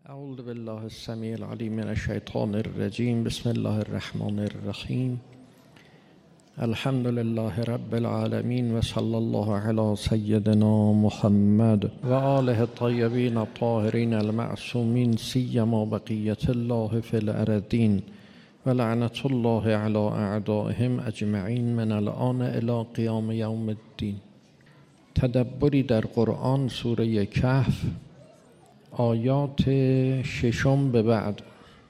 اعوذ بالله السمیع العلیم من الشیطان الرجیم. بسم الله الرحمن الرحیم. الحمد لله رب العالمین و صلی الله علی سیدنا محمد و آله الطیبین الطاهرین المعصومین، سیما بقیة الله فی الارضین و لعنة الله علی اعدائهم اجمعین من الآن الی قیام یوم الدین. تدبری در قرآن، سوره کهف، آیات 6 به بعد.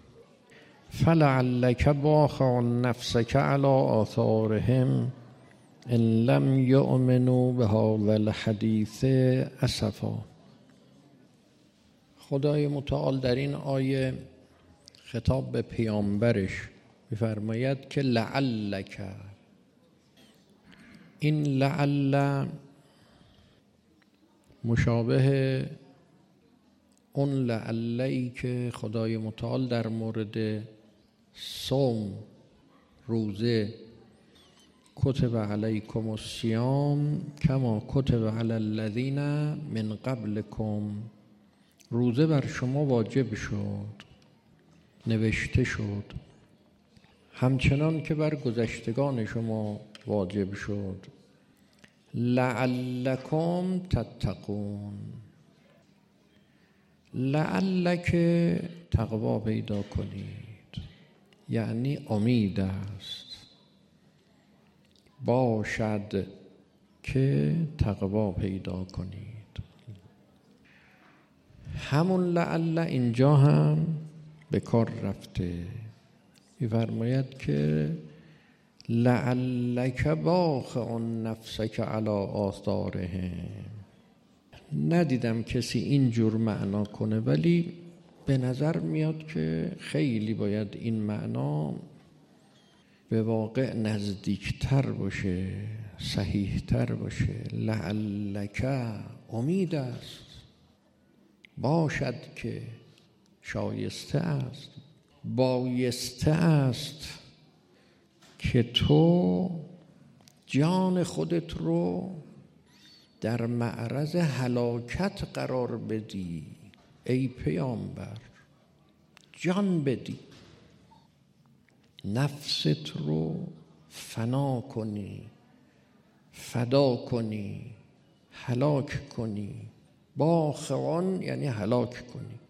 فلعلک باخع نفسک علی آثارهم ان لم یؤمنوا بهذا الحدیث اسفا. خدای متعال در این آیه خطاب به پیامبرش می‌فرماید که لعلک، این لعل مشابه اون لعله‌ای که خدای متعال در مورد صوم، روزه، کتب علیکم الصیام کما کتب علی الذین من قبلکم، روزه بر شما واجب شد، نوشته شد، همچنان که بر گذشتگان شما واجب شد. لعلکم تتقون، لعلک تقوا پیدا کنید، یعنی امید است، باشد که تقوا پیدا کنید. همون لعل اینجا هم به کار رفته، می‌فرماید که لعلک باخع نفسک علی آثارهم. ندیدم کسی اینجور معنا کنه، ولی به نظر میاد که خیلی باید این معنا به واقع نزدیکتر باشه، صحیحتر باشه. لعلک امید است، باشد که، شایسته است، بایسته است که تو جان خودت رو در معرض هلاکت قرار بدی. ای پیامبر، جان بدی، نفست رو فنا کنی، فدا کنی، هلاک کنی. باخعان یعنی هلاک کنی.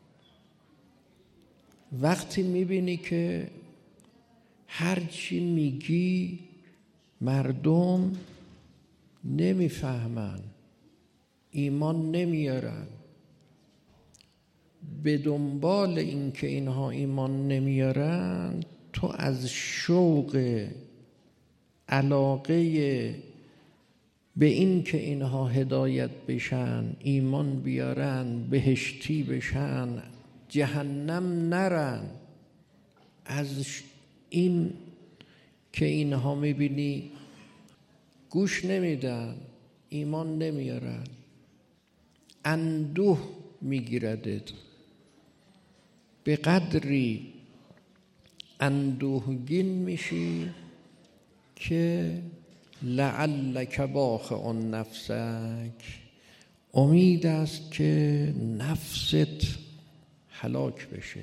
وقتی میبینی که هرچی میگی مردم نمیفهمن، ایمان نمیارن، به دنبال این که اینها ایمان نمیارن، تو از شوق، علاقه به این که اینها هدایت بشن، ایمان بیارن، بهشتی بشن، جهنم نرن، از این که اینها میبینی گوش نمیدن، ایمان نمیارن، اندوه میگیردت. به قدری اندوهگین میشی که لعلک باخع نفسک، امید است که نفست هلاک بشه.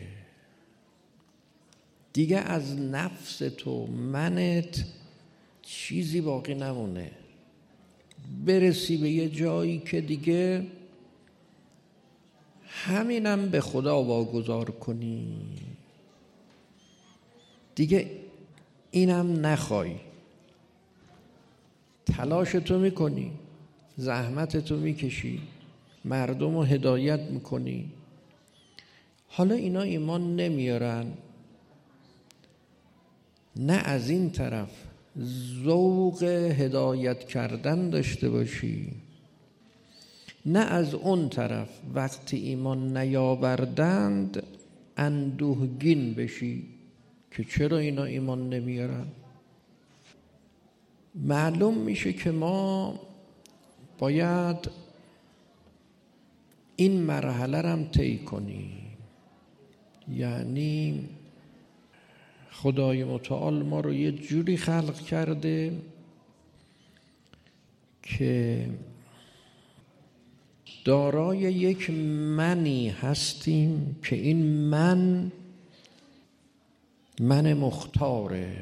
دیگه از نفست و منت چیزی باقی نمونه، برسی به یه جایی که دیگه همینم به خدا واگذار کنی، دیگه اینم نخوای. تلاشتو میکنی، زحمتتو میکشی، مردم رو هدایت میکنی، حالا اینا ایمان نمیارن، نه از این طرف ذوق هدایت کردن داشته باشی، نه از اون طرف وقتی ایمان نیاوردند اندوهگین بشی که چرا اینا ایمان نمیارن. معلوم میشه که ما باید این مرحله رو هم طی کنیم. یعنی خدای متعال ما رو یه جوری خلق کرده که دارای یک منی هستیم که این من مختاره،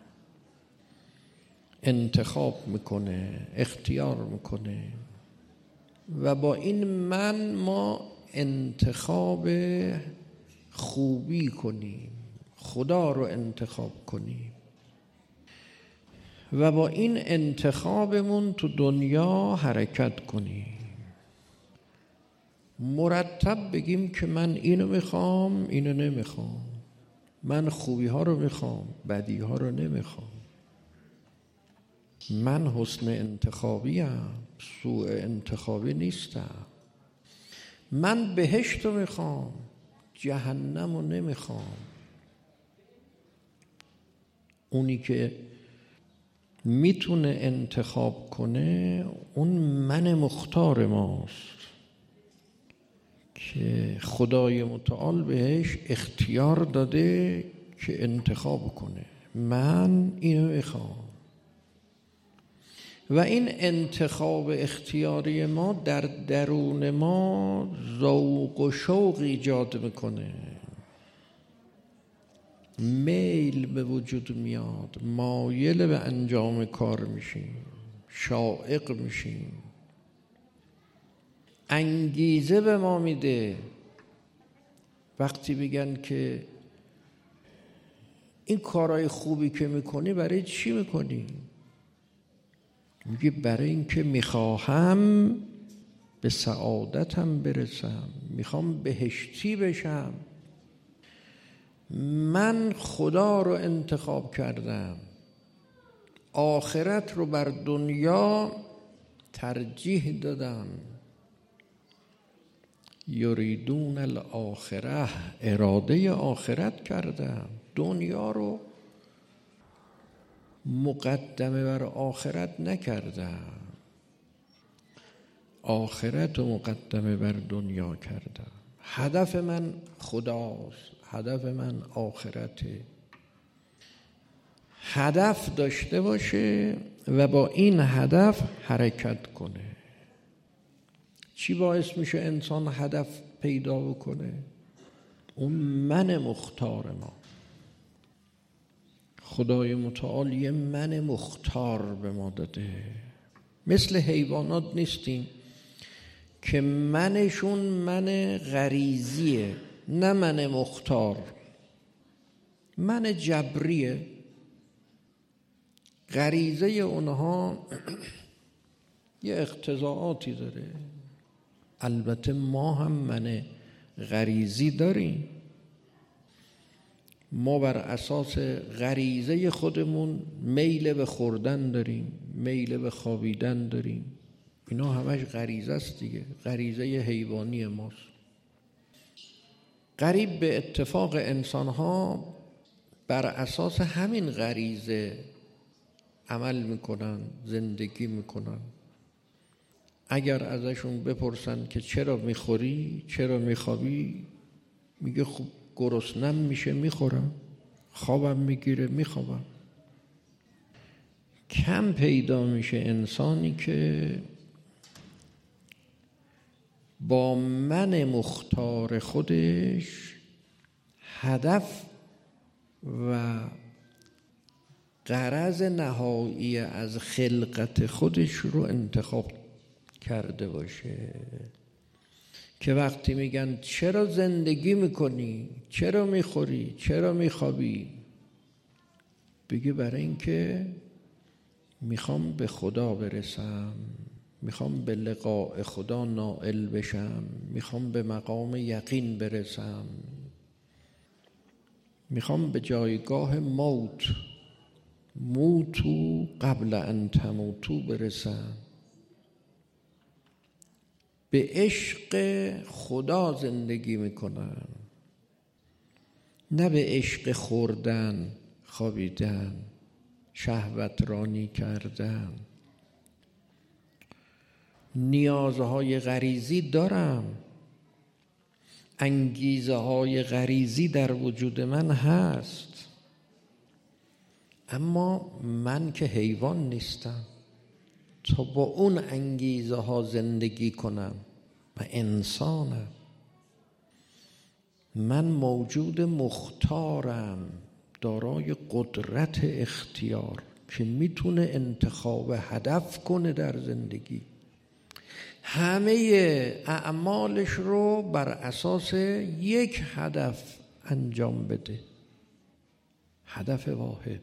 انتخاب میکنه، اختیار میکنه و با این من ما انتخاب خوبی کنیم، خدا رو انتخاب کنیم و با این انتخابمون تو دنیا حرکت کنیم. مرتب بگیم که من اینو میخوام، اینو نمیخوام، من خوبی ها رو میخوام، بدی ها رو نمیخوام، من حسن انتخابیم، سوء انتخابی نیستم، من بهشت رو میخوام، جهنم رو نمیخوام. اونی که میتونه انتخاب کنه اون من مختار ماست که خدای متعال بهش اختیار داده که انتخاب کنه. من اینو میخوام و این انتخاب اختیاری ما در درون ما ذوق و شوق ایجاد میکنه، میل به وجود میاد، مایل به انجام کار میشیم، شائق میشیم، انگیزه به ما میده. وقتی میگن که این کارهای خوبی که میکنی برای چی میکنی؟ میگه برای این که میخواهم به سعادتم برسم، میخوام بهشتی بشم، من خدا رو انتخاب کردم، آخرت رو بر دنیا ترجیح دادم. یریدون الاخره، اراده آخرت کردم، دنیا رو مقدمه بر آخرت نکردم، آخرت رو مقدمه بر دنیا کردم. هدف من خداست، هدف من آخرته. هدف داشته باشه و با این هدف حرکت کنه. چی باعث میشه انسان هدف پیدا بکنه؟ اون من مختار ما. خدای متعال یه من مختار به ما داده. مثل حیوانات نیستیم که منشون من غریزیه، نه من مختار، من جبریه. غریزه اونها یه اقتضاعاتی داره. البته ما هم من غریزی داریم. ما بر اساس غریزه خودمون میل به خوردن داریم، میل به خوابیدن داریم. اینا همش غریزه است دیگه، غریزه حیوانی ماست. قریب به اتفاق انسان‌ها بر اساس همین غریزه عمل میکنن، زندگی میکنن. اگر ازشون بپرسن که چرا میخوری، چرا میخوابی، میگه خب گرسنم میشه میخورم، خوابم میگیره میخوابم. کم پیدا میشه انسانی که با من مختار خودش هدف و غرض نهایی از خلقت خودش رو انتخاب کرده باشه. که وقتی میگن چرا زندگی میکنی، چرا میخوری، چرا میخوابی، بگه برای اینکه میخوام به خدا برسم، میخوام به لقاء خدا نائل بشم، میخوام به مقام یقین برسم، میخوام به جایگاه موتو قبل ان تموتو برسم. به عشق خدا زندگی میکنم، نه به عشق خوردن، خوابیدن، شهوت رانی کردن. نیازهای غریزی دارم، انگیزه های غریزی در وجود من هست، اما من که حیوان نیستم تا با اون انگیزه ها زندگی کنم. و انسانم. من موجود مختارم، دارای قدرت اختیار که میتونه انتخاب هدف کنه در زندگی. همه اعمالش رو بر اساس یک هدف انجام بده، هدف واحد.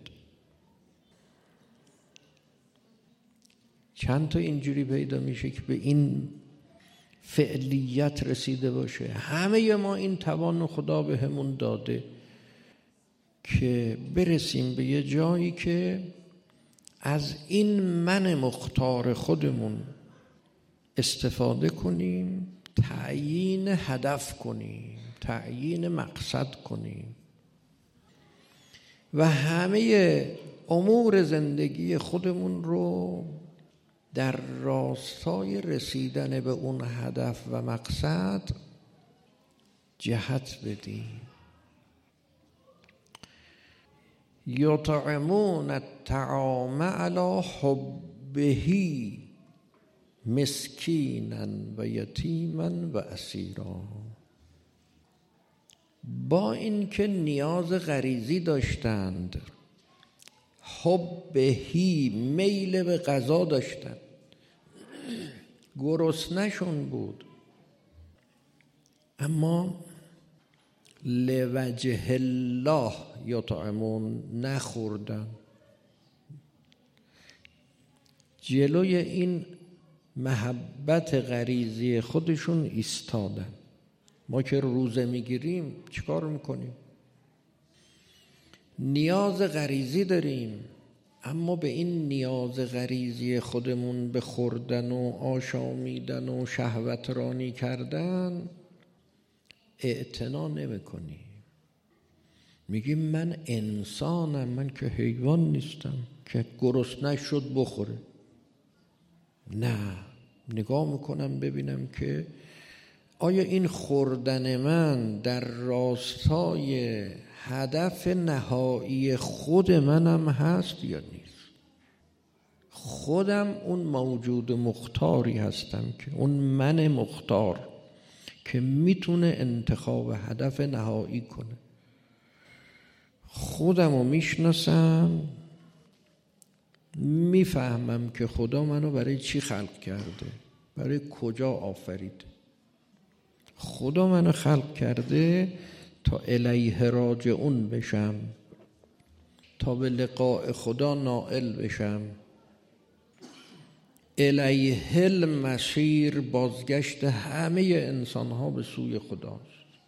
چند تا اینجوری پیدا میشه که به این فعلیت رسیده باشه. همه ما این توان خدا به همون داده که برسیم به یه جایی که از این من مختار خودمون استفاده کنیم، تعیین هدف کنیم، تعیین مقصد کنیم و همه امور زندگی خودمون رو در راستای رسیدن به اون هدف و مقصد جهت بدیم. یطعمون الطعام علی حبه مسکینا و یتیما و اسیرا. با اینکه نیاز غریزی داشتند، حبهی میل به غذا داشتند، گرسنه‌شون بود، اما لوجه الله یطعمون، نخوردن. جلوی این محبت غریزی خودشون ایستادن. ما که روزه میگیریم چیکار میکنیم؟ نیاز غریزی داریم، اما به این نیاز غریزی خودمون به خوردن و آشامیدن و شهوت رانی کردن اعتنا نمی‌کنیم. میگیم من انسانم، من که حیوان نیستم که گرسنه شد بخوره. نه، نگاه میکنم ببینم که آیا این خوردن من در راستای هدف نهایی خود منم هست یا نیست؟ خودم اون موجود مختاری هستم که اون من مختار که میتونه انتخاب هدف نهایی کنه. خودم رو میشناسم، میفهمم که خدا منو برای چی خلق کرده، برای کجا آفرید. خدا منو خلق کرده تا الیه راجعون بشم، تا به لقاء خدا نائل بشم. الیه المصیر، بازگشت همه انسان ها به سوی خداست.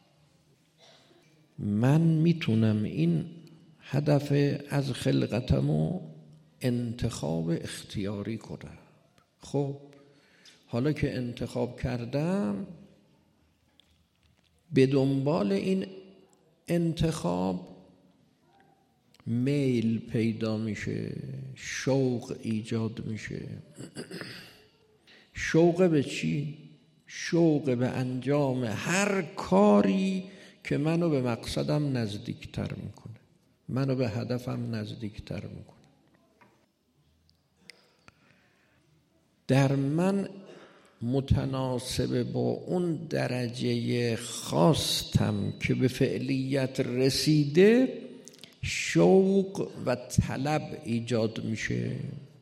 من میتونم این هدف از خلقتمو انتخاب اختیاری کنم. خب حالا که انتخاب کردم، به دنبال این انتخاب میل پیدا میشه، شوق ایجاد میشه. شوق به چی؟ شوق به انجام هر کاری که منو به مقصدم نزدیکتر میکنه، منو به هدفم نزدیکتر میکنه. در من متناسب با اون درجه خواستم که به فعلیت رسیده، شوق و طلب ایجاد میشه.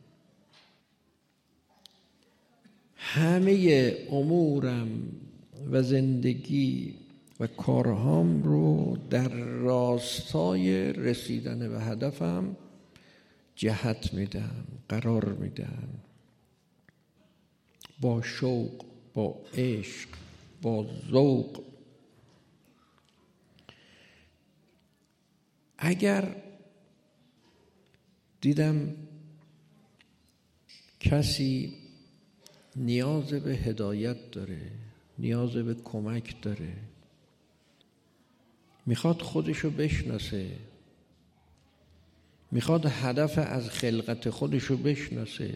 همه امورم و زندگی و کارهام رو در راستای رسیدن به هدفم جهت میدم، قرار میدم. با شوق، با عشق، با ذوق. اگر دیدم کسی نیاز به هدایت داره، نیاز به کمک داره، میخواد خودشو بشناسه، میخواد هدف از خلقت خودشو بشناسه،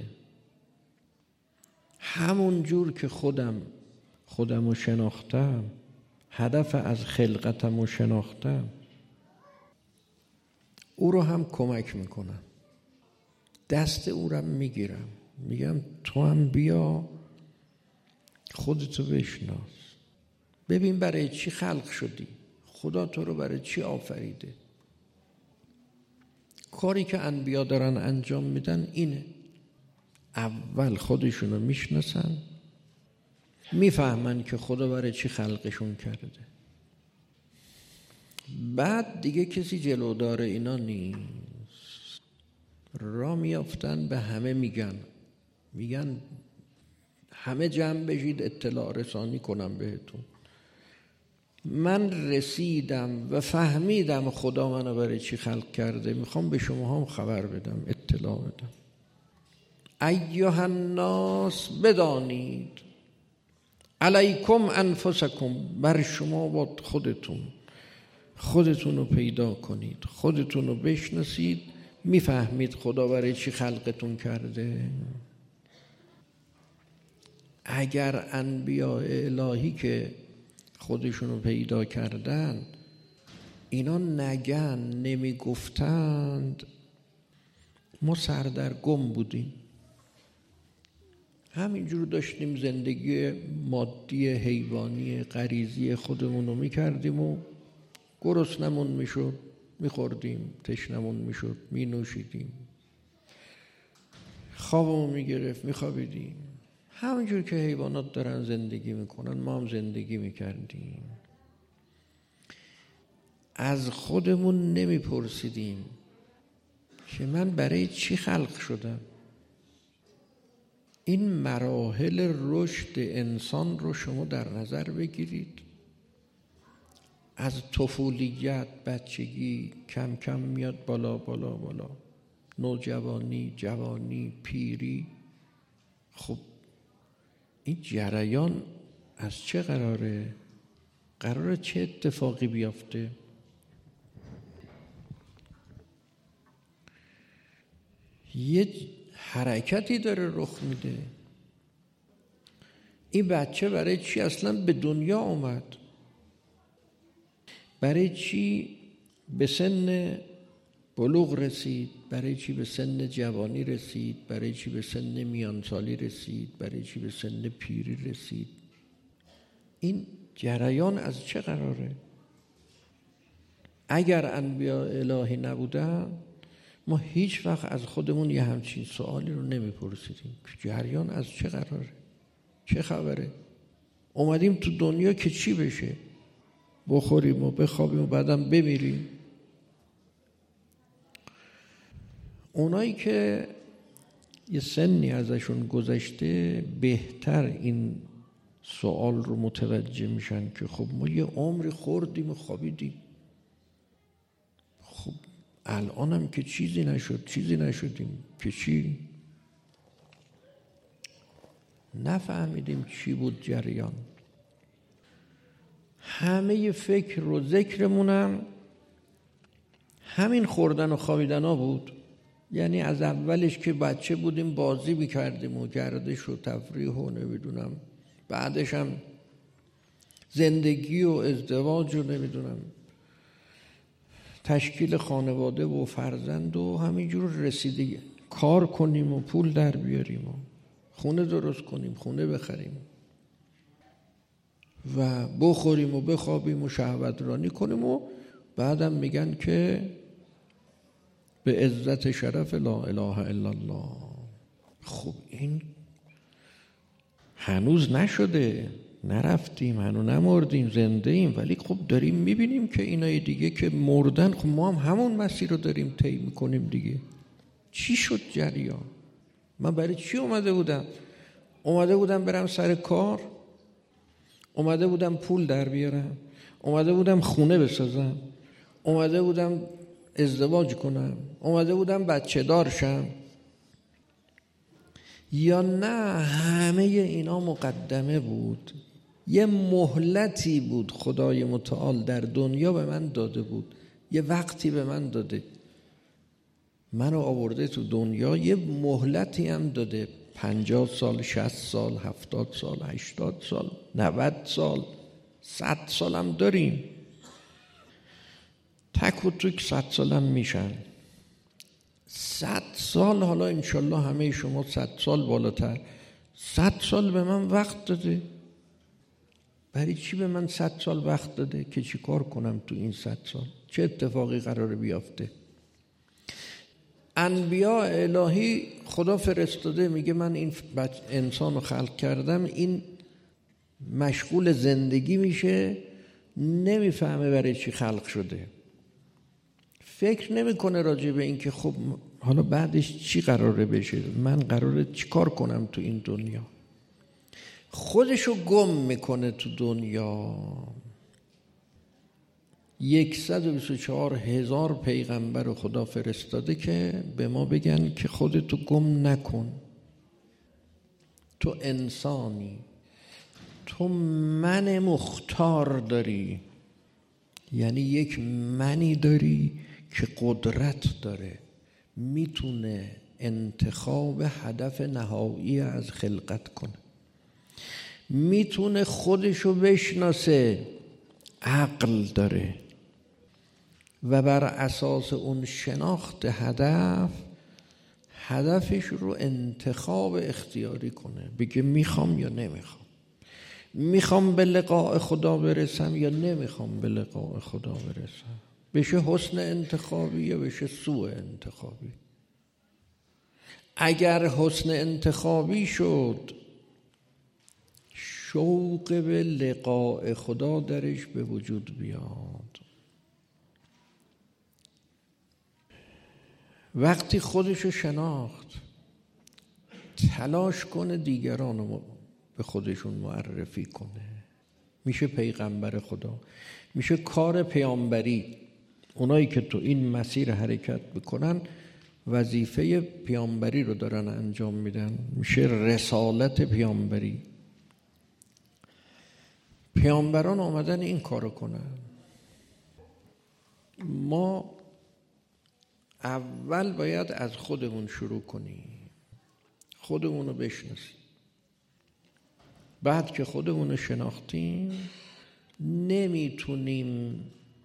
همون جور که خودمو شناختم، هدف از خلقتمو شناختم، او رو هم کمک میکنم، دست او رو میگیرم، میگم تو هم بیا خودتو بشناس، ببین برای چی خلق شدی، خدا تو رو برای چی آفریده. کاری که انبیا دارن انجام میدن اینه، اول خودشونو میشناسن، میفهمن که خدا برای چی خلقشون کرده، بعد دیگه کسی جلودار اینا نیست، را میافتن به همه میگن همه جمع بشید اطلاع رسانی کنم بهتون، من رسیدم و فهمیدم خدا منو برای چی خلق کرده، میخوام به شما هم خبر بدم، اطلاع بدم. ایها الناس بدانید، علیکم انفسکم، بر شما با خودتون رو پیدا کنید، خودتون رو بشناسید، میفهمید خدا برای چی خلقتون کرده. اگر انبیاء الهی که خودشون رو پیدا کردن اینا نگن، نمیگفتند، ما سردرگم بودیم، همینجور داشتیم زندگی مادی حیوانی غریزی خودمون رو میکردیم و گرسنمون میشد میخوردیم، تشنمون میشد مینوشیدیم، خوابمون میگرفت میخوابیدیم، همینجور که حیوانات دارن زندگی میکنن ما هم زندگی میکردیم. از خودمون نمیپرسیدیم که من برای چی خلق شدم. این مراحل رشد انسان رو شما در نظر بگیرید، از طفولیت، بچگی، کم کم میاد بالا بالا بالا، نوجوانی، جوانی، پیری. خب این جریان از چه قراره؟ قراره چه اتفاقی بیفته؟ یه حرکتی داره رخ میده. این بچه برای چی اصلا به دنیا اومد؟ برای چی به سن بلوغ رسید؟ برای چی به سن جوانی رسید؟ برای چی به سن میانسالی رسید؟ برای چی به سن پیری رسید؟ این جریان از چه قراره؟ اگر انبیاء الهی نبودن ما هیچ وقت از خودمون یه همچین سوالی رو نمیپرسیدیم که جریان از چه قراره؟ چه خبره؟ اومدیم تو دنیا که چی بشه؟ بخوریم و بخوابیم و بعدم بمیریم. اونایی که یه سنی ازشون گذشته بهتر این سوال رو متوجه میشن که خب ما یه عمری خوردیم و خوابیدیم، خب الانم که چیزی نشدیم که چی؟ نفهمیدیم چی بود جریان. همه فکر و ذکرمونم همین خوردن و خوابیدن ها بود. یعنی از اولش که بچه بودیم بازی میکردیم و گردش و تفریح و نمیدونم، بعدش هم زندگی و ازدواج و نمیدونم تشکیل خانواده و فرزند و همینجور رسیدگی، کار کنیم و پول در بیاریم و خونه درست کنیم، خونه بخریم و بخوریم و بخوابیم و شهوت رانی کنیم و بعدم میگن که به عزت شرف لا اله الا الله. خب این هنوز نشده، نرفتیم، هنوز نمردیم، زنده ایم، ولی خب داریم میبینیم که اینای دیگه که مردن، خب ما هم همون مسیر رو داریم طی میکنیم دیگه. چی شد جریان؟ من برای چی اومده بودم برم سر کار، اومده بودم پول در بیارم، اومده بودم خونه بسازم، اومده بودم ازدواج کنم، اومده بودم بچه دار شم، یا نه همه اینا مقدمه بود؟ یه مهلتی بود خدای متعال در دنیا به من داده بود، یه وقتی به من داده، منو آورده تو دنیا، یه مهلتی هم داده، 50 سال، 60 سال، 70 سال، 80 سال، 90 سال، 100 سال هم داریم. تک و توک 100 سال هم میشن. 100 سال، حالا انشالله همه شما 100 سال بالاتر، 100 سال به من وقت داده. برای چی به من 100 سال وقت داده که چی کار کنم تو این 100 سال؟ چه اتفاقی قراره بیافته؟ انبیاء الهی خدا فرستاده، میگه من این انسان رو خلق کردم، این مشغول زندگی میشه، نمیفهمه برای چی خلق شده، فکر نمیکنه راجع به این که خب حالا بعدش چی قراره بشه، من قراره چی کار کنم تو این دنیا. خودشو گم میکنه تو دنیا. 124,000 پیغمبر خدا فرستاده که به ما بگن که خودتو گم نکن، تو انسانی، تو من مختار داری، یعنی یک منی داری که قدرت داره، میتونه انتخاب هدف نهایی از خلقت کنه، میتونه خودشو بشناسه، عقل داره و بر اساس اون شناخت هدفش رو انتخاب اختیاری کنه، بگه میخوام یا نمیخوام، میخوام به لقاء خدا برسم یا نمیخوام به لقاء خدا برسم، بشه حسن انتخابی یا بشه سوء انتخابی. اگر حسن انتخابی شد، شوق به لقاء خدا درش به وجود بیاد. وقتی خودشو شناخت، تلاش کنه دیگران رو به خودشون معرفی کنه، میشه پیغمبر خدا، میشه کار پیامبری. اونایی که تو این مسیر حرکت بکنن وظیفه پیامبری رو دارن انجام میدن، میشه رسالت پیامبری. پیامبران آمدن این کارو کنن. ما اول باید از خودمون شروع کنیم، خودمون رو بشناسیم. بعد که خودمون رو شناختیم، نمیتونیم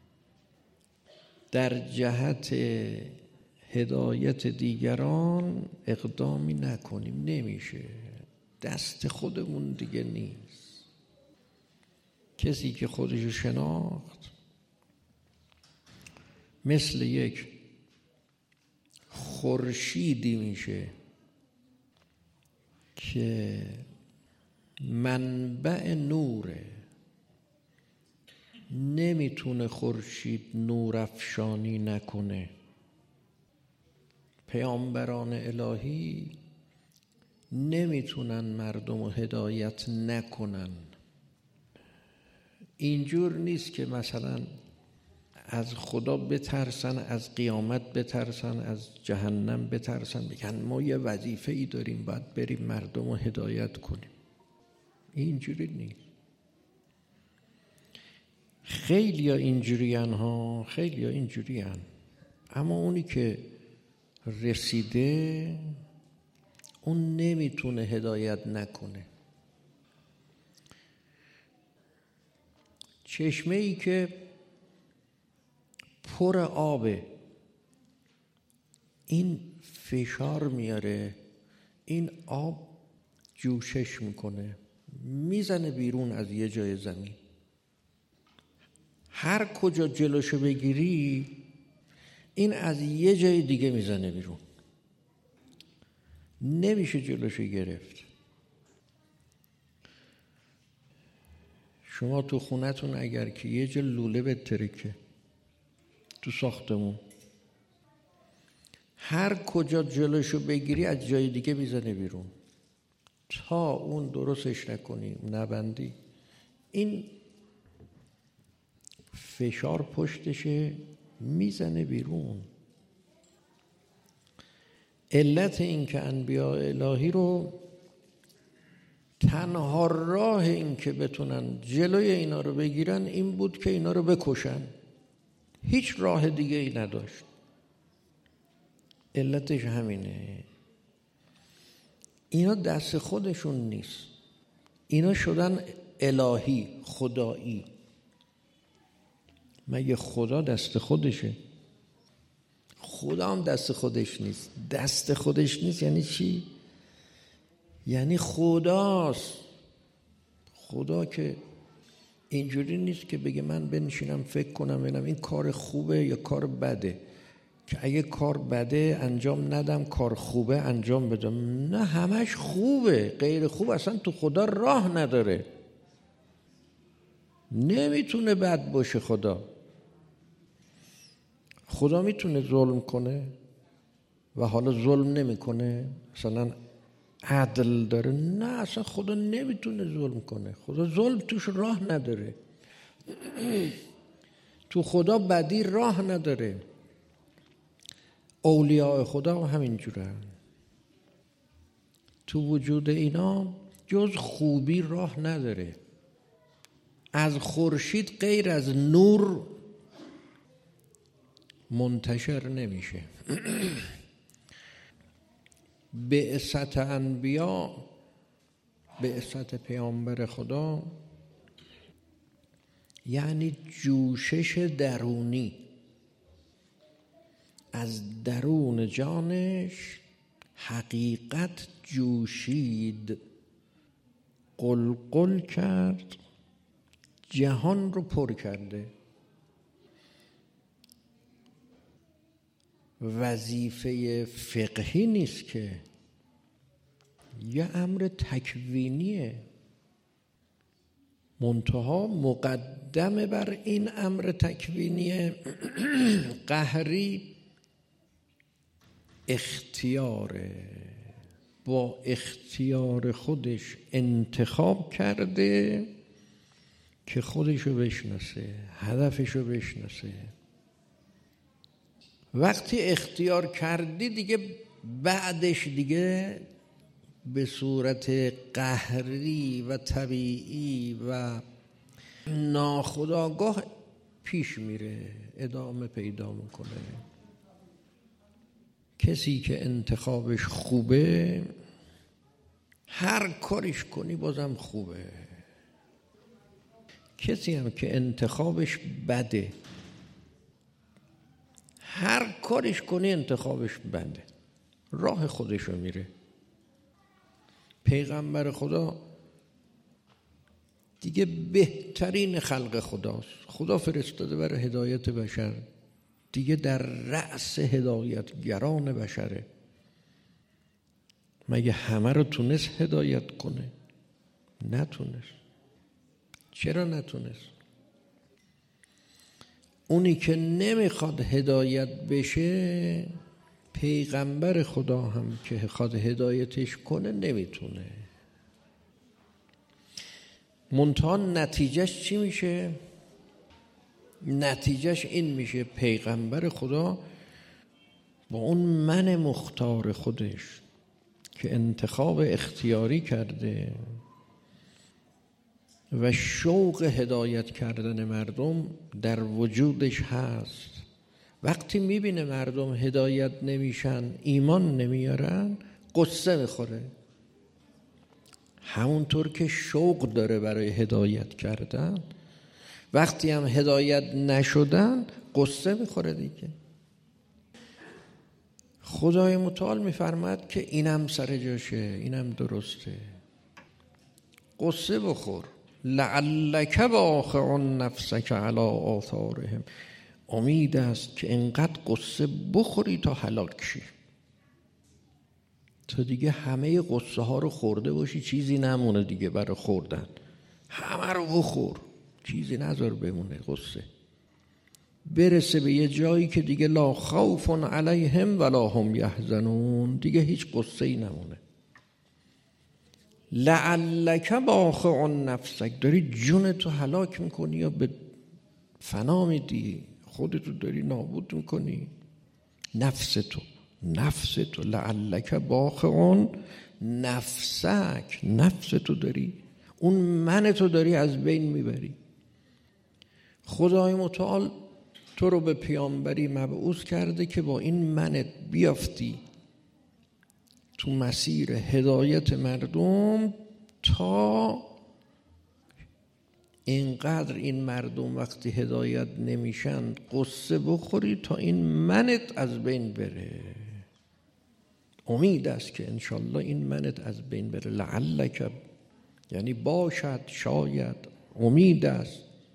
در جهت هدایت دیگران اقدامی نکنیم، نمیشه، دست خودمون دیگه نیست. کسی که خودشو شناخت مثل یک خورشیدی میشه که منبع نوره، نمیتونه خورشید نور افشانی نکنه. پیامبران الهی نمیتونن مردم رو هدایت نکنن. اینجور نیست که مثلا از خدا بترسن، از قیامت بترسن، از جهنم بترسن، بگن ما یه وظیفه ای داریم باید بریم مردم رو هدایت کنیم. اینجوری نیست. خیلی ها اینجوری هن، اما اونی که رسیده اون نمیتونه هدایت نکنه. چشمه ای که پر آبه، این فشار میاره، این آب جوشش میکنه، میزنه بیرون از یه جای زمین. هر کجا جلوشو بگیری این از یه جای دیگه میزنه بیرون، نمیشه جلوشو گرفت. شما تو خونتون اگر که یه جا لوله بترکه تو ساختمون، هر کجا جلوشو بگیری از جای دیگه میزنه بیرون تا اون درستش نکنی، نبندی، این فشار پشتشه میزنه بیرون. علت این که انبیاء الهی رو تنها راه این که بتونن جلوی اینا رو بگیرن این بود که اینا رو بکشن، هیچ راه دیگه ای نداشت. علتش همینه. اینا دست خودشون نیست، اینا شدن الهی، خدایی. مگه خدا دست خودشه؟ خدا هم دست خودش نیست. دست خودش نیست یعنی چی؟ یعنی خداست. خدا که اینجوری نیست که بگه من بنشینم فکر کنم ببینم این کار خوبه یا کار بده، که اگه کار بده انجام ندم، کار خوبه انجام بدم. نه، همش خوبه. غیر خوب اصلا تو خدا راه نداره. نمیتونه بد باشه. خدا میتونه ظلم کنه و حالا ظلم نمیکنه؟ مثلا عدل داره؟ نه، اصلا خدا نمیتونه ظلم کنه. خدا ظلم توش راه نداره. تو خدا بدی راه نداره. اولیاء خدا همینجوره. تو وجود اینا جز خوبی راه نداره. از خورشید غیر از نور منتشر نمیشه. بعثت انبیا، بعثت پیامبر خدا، یعنی جوشش درونی از درون جانش. حقیقت جوشید، قلقل کرد، جهان رو پر کرده. وظیفه فقهی نیست که، یه امر تکوینیه. منتها مقدم بر این امر تکوینی قهری اختیاره. با اختیار خودش انتخاب کرده که خودشو بشناسه، هدفشو بشناسه. وقتی اختیار کردی دیگه بعدش دیگه به صورت قهری و طبیعی و ناخودآگاه پیش میره، ادامه پیدا میکنه. کسی که انتخابش خوبه هر کارش کنی بازم خوبه. کسی هم که انتخابش بده هر کارش کنی انتخابش بده، راه خودشو میره. پیغمبر خدا دیگه بهترین خلق خداست. خدا فرستاده برای هدایت بشر، دیگه در رأس هدایتگران بشره. مگه همه رو تونست هدایت کنه؟ نتونست. چرا نتونست؟ اونی که نمیخواد هدایت بشه، پیغمبر خدا هم که خواد هدایتش کنه نمیتونه. منتها نتیجهش چی میشه؟ نتیجهش این میشه پیغمبر خدا با اون من مختار خودش که انتخاب اختیاری کرده و شوق هدایت کردن مردم در وجودش هست، وقتی میبینه مردم هدایت نمیشن، ایمان نمیارن، قصه میخوره. همونطور که شوق داره برای هدایت کردن، وقتی هم هدایت نشدن قصه میخوره دیگه. خدای متعال میفرماد که اینم سر جاشه، اینم درسته. قصه بخور. لعلک باخع نفسک علی آثارهم. امید است که انقدر قصه بخوری تا هلاک شی، تا دیگه همه قصه ها رو خورده باشی، چیزی نمونه دیگه برای خوردن. همه رو بخور، چیزی نذار بمونه قصه. برسه به یه جایی که دیگه لا خوف علیهم ولا هم یحزنون، دیگه هیچ قصه ای نمونه. لعلک باخع نفسک، داری جونتو هلاک میکنی یا به فنا میدی، خودتو داری نابود میکنی. نفستو لعلک باخع نفسک، نفستو داری، اون منتو داری از بین میبری. خدای متعال تو رو به پیامبری مبعوث کرده که با این منت بیافتی تو مسیر هدایت مردم، تا اینقدر این مردم وقتی هدایت نمیشن قصه بخوری تا این منت از بین بره. امید است که انشالله این منت از بین بره. لعلک یعنی باشد، شاید، امید است.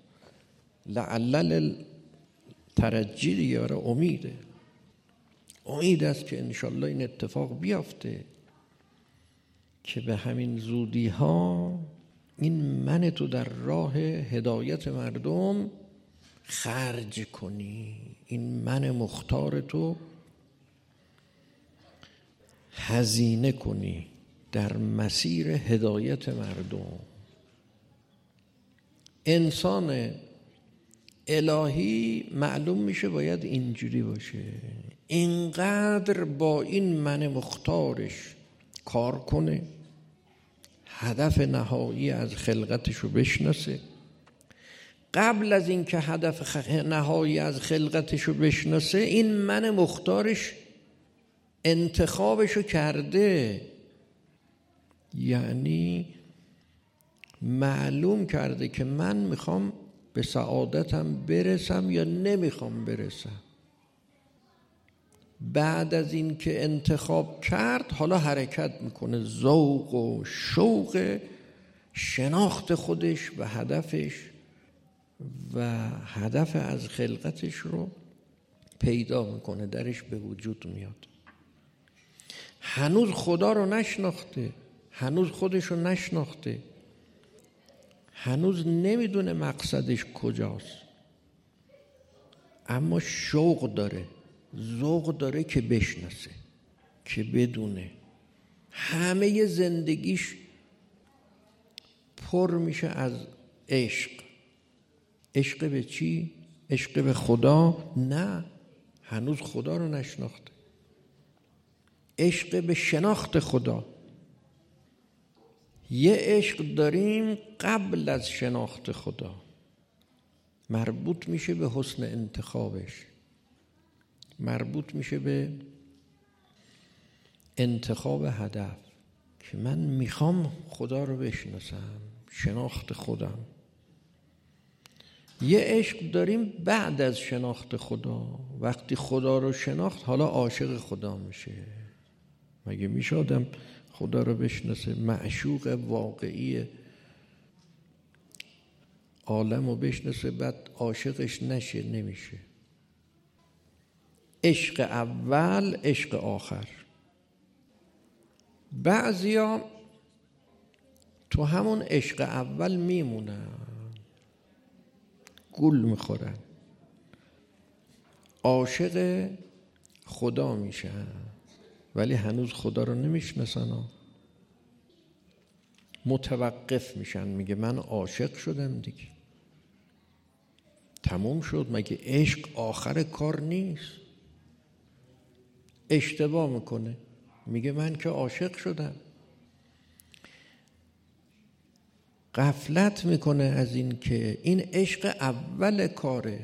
لعل ترجی دیاره امیده. امید است که انشالله این اتفاق بیافته که به همین زودی ها این من تو در راه هدایت مردم خرج کنی، این من مختار تو هزینه کنی در مسیر هدایت مردم. انسان الهی معلوم میشه باید اینجوری باشه، اینقدر با این من مختارش کار کنه، هدف نهایی از خلقتشو بشناسه. قبل از این که هدف نهایی از خلقتشو بشناسه، این من مختارش انتخابشو کرده، یعنی معلوم کرده که من میخوام به سعادتم برسم یا نمیخوام برسم. بعد از این که انتخاب کرد حالا حرکت میکنه، ذوق و شوق شناخت خودش و هدفش و هدف از خلقتش رو پیدا میکنه، درش به وجود میاد. هنوز خدا رو نشناخته، هنوز خودش رو نشناخته، هنوز نمیدونه مقصدش کجاست، اما شوق داره، ذوق داره که بشناسه، که بدونه. همه زندگیش پر میشه از عشق. عشق به چی؟ عشق به خدا؟ نه، هنوز خدا رو نشناخته. عشق به شناخت خدا. یه عشق داریم قبل از شناخت خدا، مربوط میشه به حسن انتخابش، مربوط میشه به انتخاب هدف، که من میخوام خدا رو بشناسم، شناخت خودم. یه عشق داریم بعد از شناخت خدا، وقتی خدا رو شناخت حالا عاشق خدا میشه. مگه میشه آدم خدا رو بشناسه، معشوق واقعی عالم رو بشناسه بعد عاشقش نشه؟ نمیشه. عشق اول، عشق آخر. بعضیا تو همون عشق اول میمونن، گول میخورن، عاشق خدا میشن ولی هنوز خدا رو نمیشناسن، متوقف میشن. میگه من عاشق شدم دیگه، تموم شد. مگه عشق آخر کار نیست؟ اشتباه میکنه، میگه من که عاشق شدم. غفلت میکنه از این که این عشق اول کاره.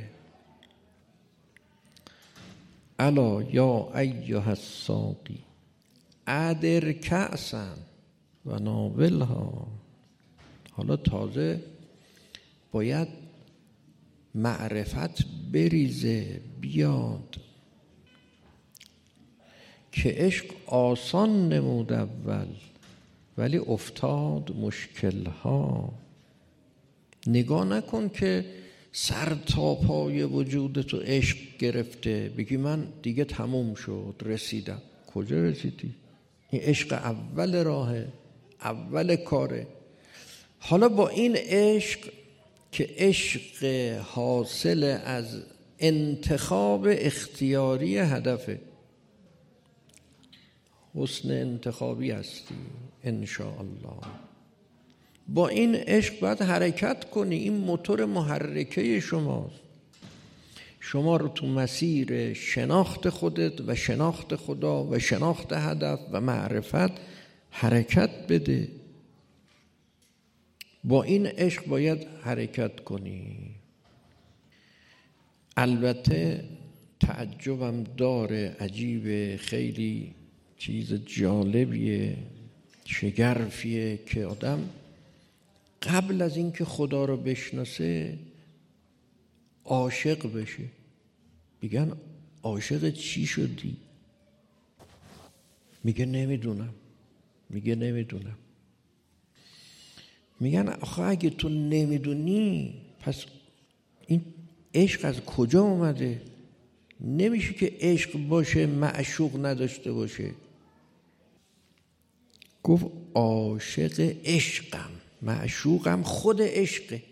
الا یا ایها الساقی ادر کأسا و ناولها. حالا تازه باید معرفت بریزه بیاد که عشق آسان نمود اول ولی افتاد مشکلها. نگاه نکن که سر تا پای وجود تو عشق گرفته بگی من دیگه تموم شد، رسیدم. کجا رسیدی؟ این عشق اول راهه، اول کاره. حالا با این عشق که عشق حاصل از انتخاب اختیاری هدفه، حسن انتخابی هستی انشاءالله، با این عشق باید حرکت کنی. این موتور محرکه شماست، شما رو تو مسیر شناخت خودت و شناخت خدا و شناخت هدف و معرفت حرکت بده. با این عشق باید حرکت کنی. البته تعجبم داره، عجیبه، خیلی چیز جالبیه، شگرفیه که آدم قبل از اینکه خدا رو بشناسه عاشق بشه. میگن عاشق چی شدی؟ میگه نمیدونم. میگن آخه اگه تو نمیدونی پس این عشق از کجا اومده؟ نمیشه که عشق باشه معشوق نداشته باشه. گفت عاشق عشقم، معشوقم خود عشقه.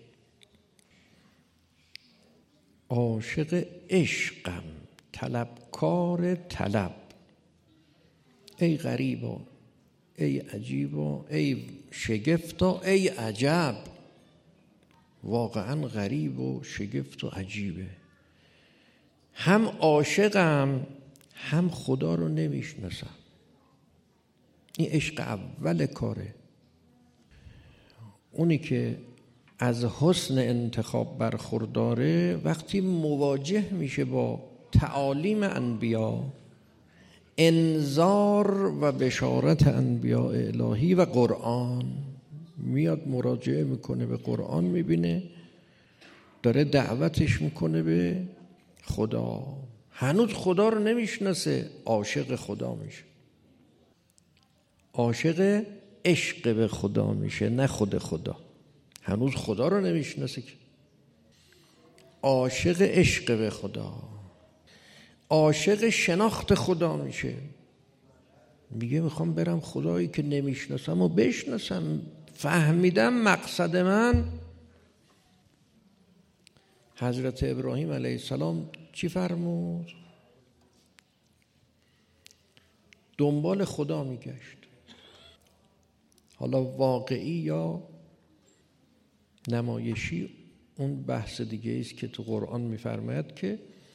عاشق عشقم، طلبکار طلب. ای غریبا، ای عجیبا، ای شگفتا، ای عجب. واقعا غریب و شگفت و عجیبه. هم عاشقم هم خدا رو نمیشناسم. این عشق اول کاره. اونی که از حسن انتخاب برخورداره وقتی مواجه میشه با تعالیم انبیا، انذار و بشارت انبیاء الهی و قرآن، میاد مراجعه میکنه به قرآن، میبینه داره دعوتش میکنه به خدا. هنوز خدا رو نمیشناسه، عاشق خدا میشه. عاشق عشق به خدا میشه، نه خود خدا. هنوز خدا رو نمیشناسه که. عاشق عشق به خدا، عاشق شناخت خدا میشه. میگه میخوام برم خدایی که نمیشناسم و بشناسم. فهمیدم مقصد من. حضرت ابراهیم علیه السلام چی فرمود؟ دنبال خدا میگشت. حالا واقعی یا نمایشی اون بحث دیگه است که تو قرآن میفرماید که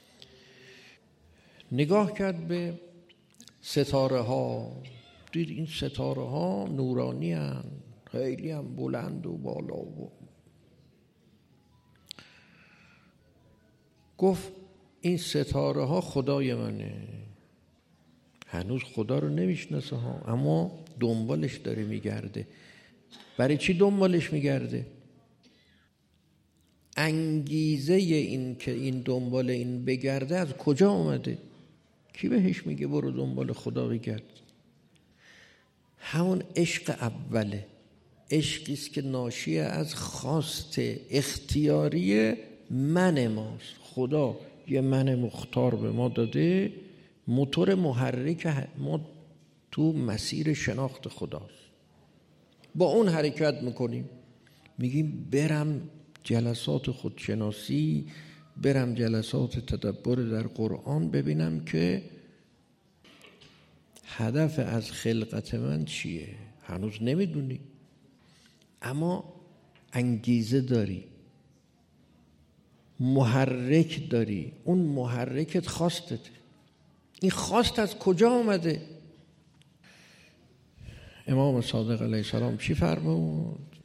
نگاه کرد به ستاره ها، دید این ستاره ها نورانی هن، خیلی هم بلند و بالا و گفت این ستاره ها خدای منه. هنوز خدا رو نمیشناسه ها، اما دنبالش داره میگرده. برای چی دنبالش میگرده؟ انگیزه این که این دنبال این بگرده از کجا اومده؟ کی بهش میگه برو دنبال خدا بگرد؟ همون عشق اوله. عشقیست که ناشی از خواست اختیاری من ماست. خدا یه من مختار به ما داده، موتور محرک ما تو مسیر شناخت خداست. با اون حرکت میکنیم. میگیم برم جلسات خودشناسی، برم جلسات تدبر در قرآن، ببینم که هدف از خلقت من چیه. هنوز نمیدونی اما انگیزه داری، محرک داری. اون محرکت خواستته. این خواست از کجا آمده؟ امام صادق علیه السلام چی فرمود؟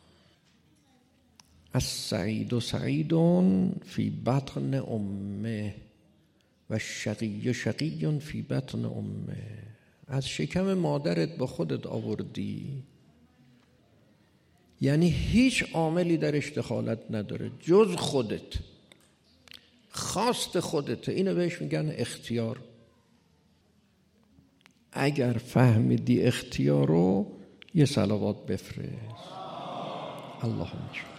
السعید سعید فی بطن امه و شقی شقی فی بطن امه. از شکم مادرت با خودت آوردی، یعنی هیچ عاملی درش دخالت نداره جز خودت. خواست خودته. اینو بهش میگن اختیار. اگر فهمیدی اختیار رو، یه صلوات بفرست. اللهم صل.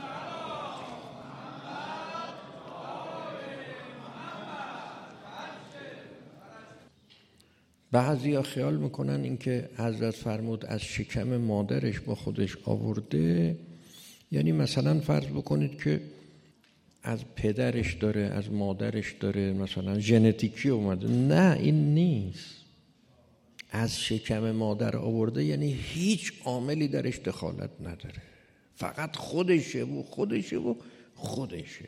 بعضیا خیال میکنن اینکه حضرت فرمود از شکم مادرش با خودش آورده، یعنی مثلا فرض بکنید که از پدرش داره، از مادرش داره، مثلا ژنتیکی اومده. نه، این نیست. از شکم مادر آورده یعنی هیچ عاملی درش دخالت نداره، فقط خودشه و خودشه و خودشه.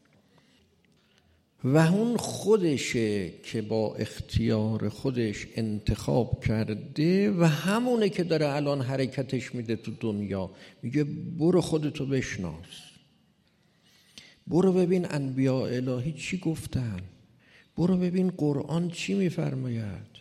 و اون خودشه که با اختیار خودش انتخاب کرده و همونه که داره الان حرکتش میده تو دنیا. میگه برو خودتو بشناس، برو ببین انبیاء الهی چی گفتن، برو ببین قرآن چی میفرماید،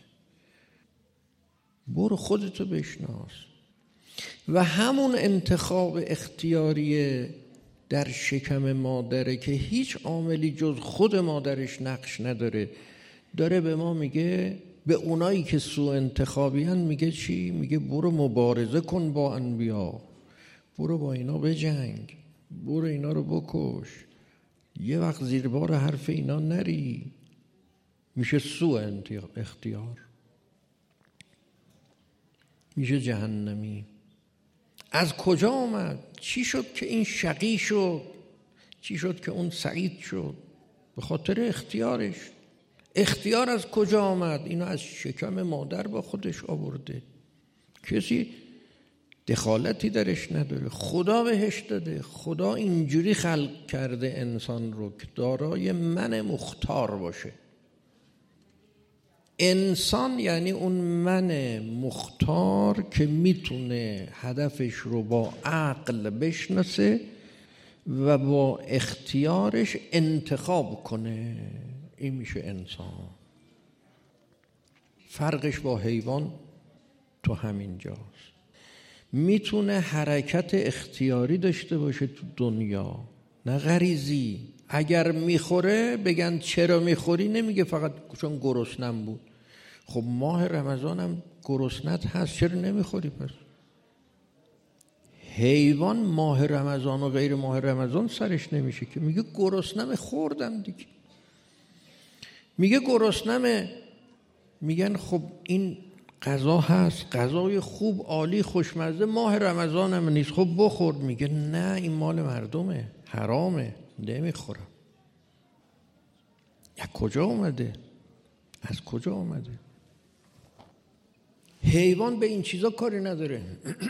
برو خودتو بشناس. و همون انتخاب اختیاریه در شکم مادره که هیچ عاملی جز خود مادرش نقش نداره. داره به ما میگه، به اونایی که سوء انتخابی هن میگه چی؟ میگه برو مبارزه کن با انبیا، برو با اینا بجنگ، برو اینا رو بکش، یه وقت زیر بار حرف اینا نری، میشه سوء اختیار، میشه جهنمی. از کجا آمد؟ چی شد که این شقی شد؟ چی شد که اون سعید شد؟ به خاطر اختیارش. اختیار از کجا آمد؟ اینو از شکم مادر با خودش آورده، کسی دخالتی درش نداره، خدا بهش داده. خدا اینجوری خلق کرده انسان رو که دارای من مختار باشه. انسان یعنی اون من مختار که میتونه هدفش رو با عقل بشناسه و با اختیارش انتخاب کنه. این میشه انسان. فرقش با حیوان تو همین جاست. میتونه حرکت اختیاری داشته باشه تو دنیا، نه غریزی. اگر میخوره بگن چرا میخوری، نمیگه فقط چون گرسنم بود. خب ماه رمضان هم گرسنت هست، چرا نمیخوری پس؟ حیوان ماه رمضان و غیر ماه رمضان سرش نمیشه که، میگه گرسنم خوردم دیگه. میگه گرسنمه، میگن خب این غذا هست، غذای خوب عالی خوشمزه، ماه رمضان هم نیست، خب بخور. میگه نه این مال مردمه، حرامه، نمیخورم. از کجا اومده؟ از کجا اومده؟ حیوان به این چیزا کاری نداره.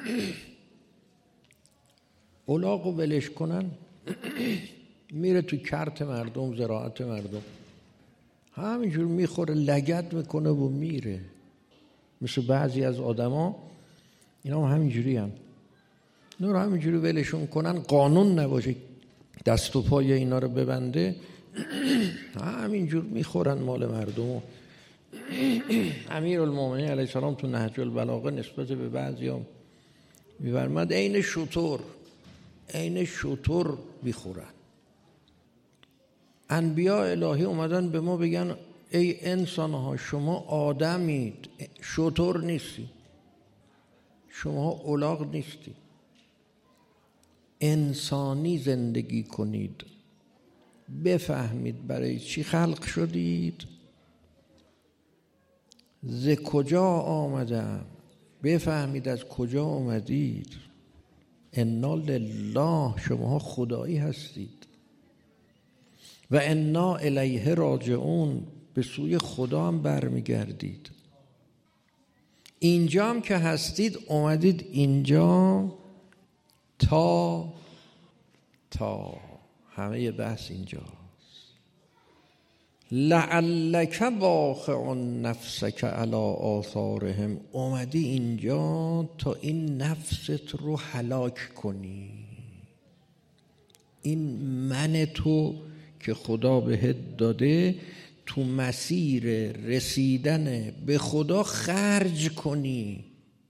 الاغو ولش کنن میره تو کرت مردم، زراعت مردم، همینجور میخوره، لگد میکنه و میره. مثل بعضی از آدما اینا هم همینجوری هم اینا رو همینجوری ولشون کنن، قانون نباشه دست و پای اینا رو ببنده، همینجور میخورن مال مردم. امیرالمومنین علیه السلام تو نهج البلاغه نسبت به بعضی هم می‌فرماد عین شتر میخورن. انبیاء الهی اومدن به ما بگن ای انسان ها، شما آدمید، شتر نیستی، شما الاغ نیستی، انسانی زندگی کنید، بفهمید برای چی خلق شدید، ز کجا آمدم، بفهمید از کجا آمدید. انا لله، شما خدایی هستید، و انا الیه راجعون، به سوی خدا هم برمیگردید. اینجا هم که هستید اومدید اینجا تا همه بحث اینجاست. لعلک باخع نفسک علی آثارهم، اومدی اینجا تا این نفست رو هلاک کنی. این من تو که خدا بهت داده تو مسیر رسیدن به خدا خرج کنی،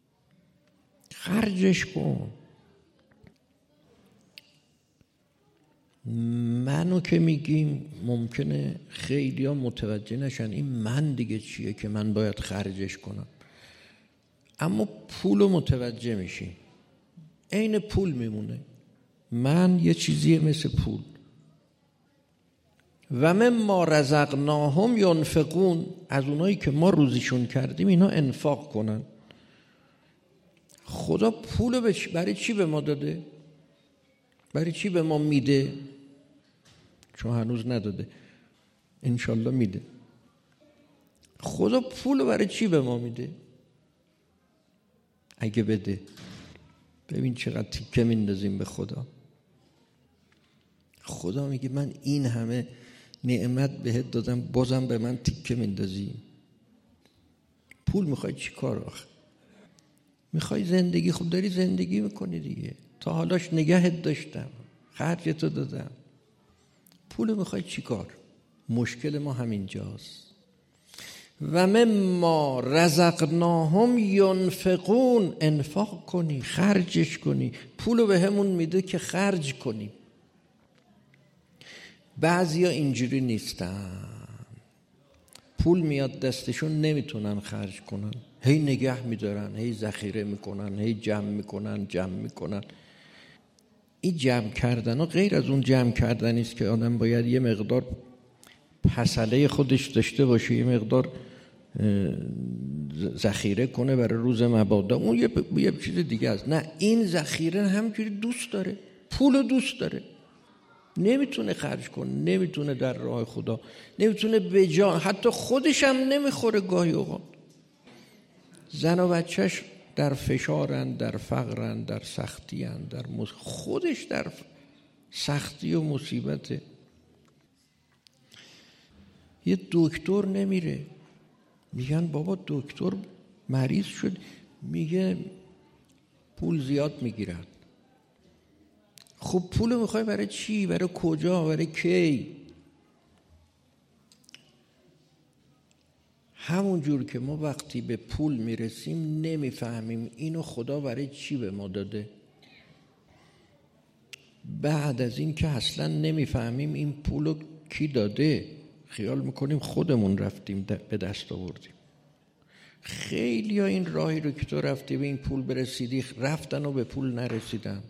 خرجش کن. منو که میگیم ممکنه خیلی ها متوجه نشن این من دیگه چیه که من باید خرجش کنم، اما پولو متوجه میشی، عین پول میمونه. من یه چیزیه مثل پول. و مما رزقناهم ینفقون، از اونایی که ما روزیشون کردیم اینا انفاق کنن. خدا پولو برای چی به ما داده؟ برای چی به ما میده؟ چون هنوز نداده، انشالله میده. خدا پولو برای چی به ما میده؟ اگه بده، ببین چقدر تیکه میندازیم به خدا. خدا میگه من این همه نعمت بهت دادم بازم به من تیکه میندازی. پول میخوای چی کار آخه؟ میخوای زندگی، خب داری زندگی میکنی دیگه، تا حالاش نگهت داشتم، خرجتو دادم، پول میخوای چی کار؟ مشکل ما همینجاست. و مما رزقناهم ینفقون، انفاق کنی، خرجش کنی. پولو به همون میده که خرج کنی. بعضیا اینجوری نیستن، پول میاد دستشون نمیتونن خرج کنن، هی نگه میدارن، هی ذخیره میکنن، هی جمع میکنن. این جمع کردن ها غیر از اون جمع کردنی است که آدم باید یه مقدار پسله خودش داشته باشه، یه مقدار ذخیره کنه برای روز مبادا، اون یه چیز دیگه است. نه، این ذخیره همینجوری دوست داره، پول دوست داره، نمیتونه خرج کنه، نمیتونه در راه خدا، نمیتونه به جا، حتی خودش هم نمیخوره. گاهی اوقات زن و بچهش در فشارن، در فقرن، در سختی‌اند، در خودش در سختی و مصیبته. یه دکتر نمیره، میگن بابا دکتر مریض شد، میگه پول زیاد میگیرد. خب پول میخوای برای چی؟ برای کجا؟ برای کی؟ همون جور که ما وقتی به پول میرسیم نمیفهمیم اینو خدا برای چی به ما داده، بعد از این که اصلا نمیفهمیم این پولو کی داده، خیال میکنیم خودمون رفتیم به دست آوردیم. خیلی ها این راهی رو که تو رفتی به این پول برسیدی رفتن و به پول نرسیدن.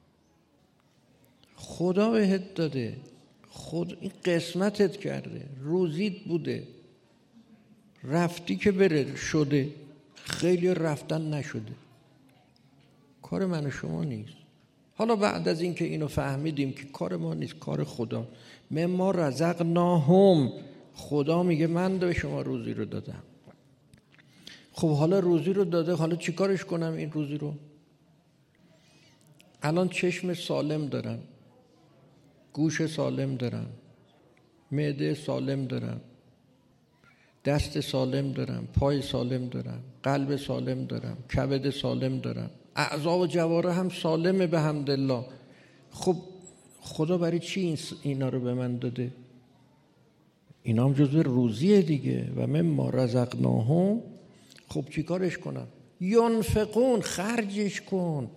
خدا بهت داده، خود این قسمتت کرده، روزیت بوده، رفتی که بره شده. خیلی رفتن نشده، کار من و شما نیست. حالا بعد از این که اینو فهمیدیم که کار ما نیست، کار خدا. مما رزقناهم، خدا میگه من به شما روزی رو دادم. خب حالا روزی رو داده، حالا چی کارش کنم این روزی رو؟ الان چشم سالم دارم، گوش سالم دارم، معده سالم دارم، دست سالم دارم، پای سالم دارم، قلب سالم دارم، کبد سالم دارم، اعضا و جوارح هم سالمه به حمدالله. خب خدا برای چی اینا رو به من داده؟ اینا هم جزو روزیه دیگه. و مما رزقناهم، خب چی کارش کنم؟ ینفقون، خرجش کن.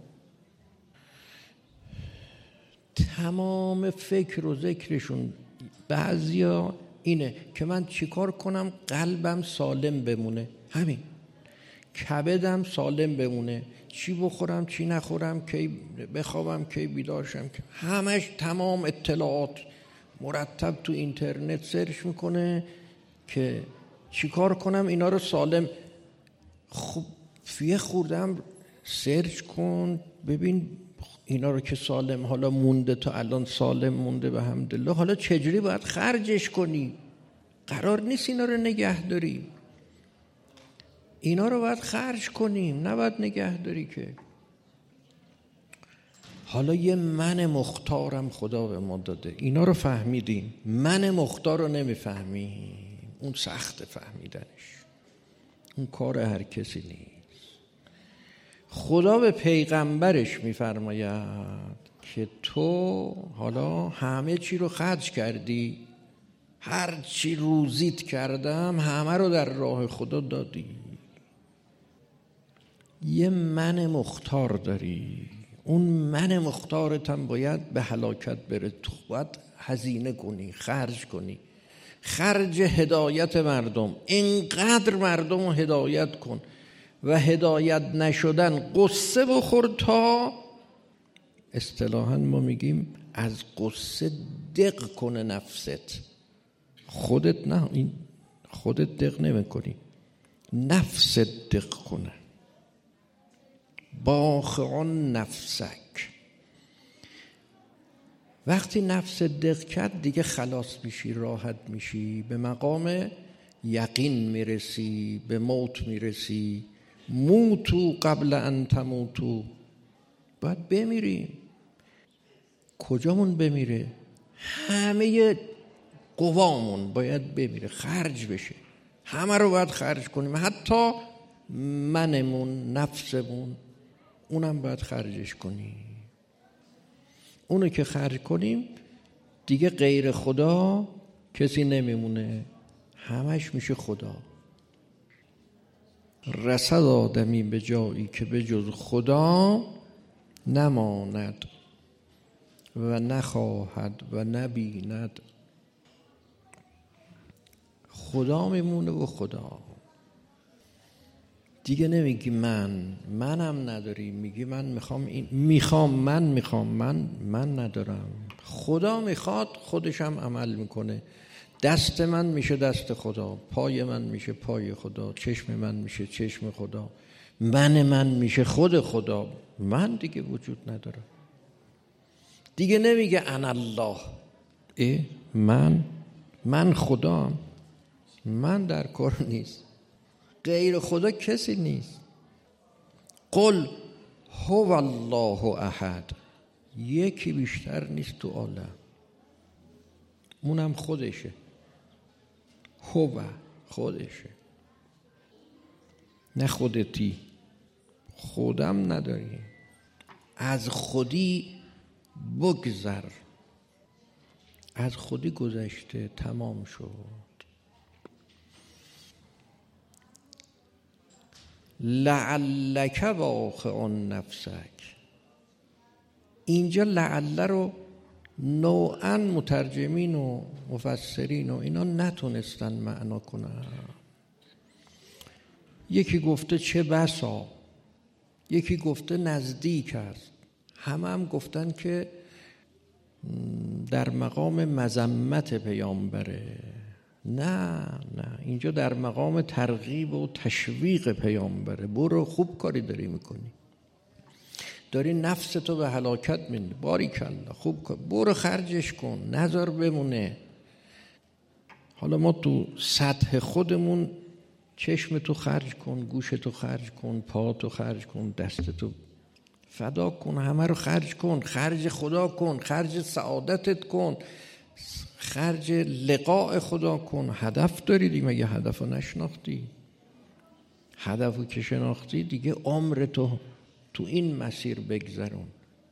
تمام فکر و ذکرشون بعضیا اینه که من چیکار کنم قلبم سالم بمونه، همین، کبدم سالم بمونه، چی بخورم چی نخورم، کی بخوابم کی بیدار شم. همش تمام اطلاعات مرتب تو اینترنت سرچ میکنه که چیکار کنم اینا رو سالم. خب یه خوردم سرچ کن ببین اینا رو که سالم حالا مونده، تا الان سالم مونده به حمدالله، حالا چجوری باید خرجش کنی؟ قرار نیست اینا رو نگه داری، اینا رو باید خرج کنیم، نباید نگه داری که. حالا یه من مختارم خدا به ما داده، اینا رو فهمیدیم، من مختار رو نمیفهمیم، اون سخت فهمیدنش، اون کار هر کسی نیست. خدا به پیغمبرش میفرماید که تو حالا همه چی رو خرج کردی، هر چی روزیت کردم همه رو در راه خدا دادی. یه من مختار داری، اون من مختارت هم باید به هلاکت بره، تو باید هزینه کنی، خرج کنی. خرج هدایت مردم، اینقدر مردم رو هدایت کن و هدایت نشدن قصه بخور تا اصطلاحاً ما میگیم از قصه دق کنه نفست. خودت نه، این خودت دق نمی کنی، نفست دق کنه. باخعان نفسک، وقتی نفس دق کرد دیگه خلاص میشی، راحت میشی، به مقام یقین میرسی، به موت میرسی. موتو قبل ان تموتو، باید بمیریم. کجامون بمیره؟ همه قوامون باید بمیره، خرج بشه، همه رو باید خرج کنیم، حتی منمون، نفسمون، اونم باید خرجش کنیم. اونو که خرج کنیم دیگه غیر خدا کسی نمیمونه، همش میشه خدا. رسد آدمی به جایی که به جز خدا نماند و نخواهد و نبیند. خدا میمونه و خدا دیگه نمیگی منم نداری، میگی من میخوام این، من ندارم. خدا میخواد، خودشم عمل میکنه. دست من میشه دست خدا، پای من میشه پای خدا، چشم من میشه چشم خدا، من میشه خود خدا. من دیگه وجود ندارم. دیگه نمیگه انا الله، من خدام، من در کار نیست، غیر خدا کسی نیست. قل هو الله احد، یکی بیشتر نیست تو عالم، اونم خودشه. هو خودشه، نه خودتی، خودم نداری. از خودی بگذر، از خودی گذشته، تمام شد. لعلک باخع نفسک، اینجا لعل رو نوعا مترجمین و مفسرین و اینا نتونستن معنا کنن. یکی گفته چه بسا، یکی گفته نزدیک است، هم گفتن که در مقام مذمت پیامبره. نه اینجا در مقام ترغیب و تشویق پیامبره. برو، خوب کاری داری میکنی، داری نفستو به هلاکت میندی، باریکالله، خوب کار، برو خرجش کن، نذار بمونه. حالا ما تو سطح خودمون چشمتو خرج کن، گوشتو خرج کن، پاتو خرج کن، دستتو فدا کن، همه رو خرج کن، خرج خدا کن، خرج سعادتت کن، خرج لقاء خدا کن. هدف داری دیگه، مگه هدفو نشناختی؟ هدفو که شناختی دیگه عمرتو تو این مسیر بگذرون.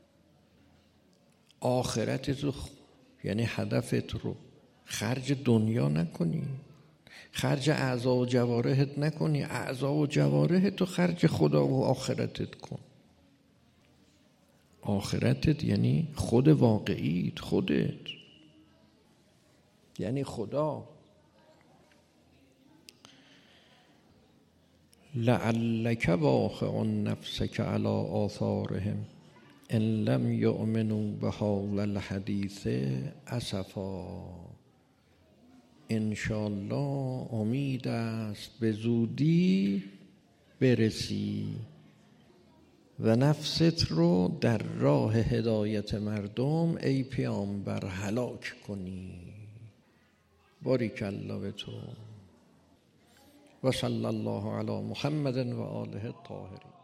آخرتت رو، یعنی هدفت رو خرج دنیا نکنی، خرج اعضا و جوارحت نکنی، اعضا و جوارحت رو خرج خدا و آخرتت کن. آخرتت یعنی خود واقعیت، خودت یعنی خدا. لعلک باخع نفسک علی آثارهم ان لم یؤمنوا بهذا الحدیث اسفا. انشالله امید است به زودی برسی و نفست رو در راه هدایت مردم ای پیامبر هلاک کنی. باریکالله به تو. و صلی الله علی محمد و آله الطاهرین.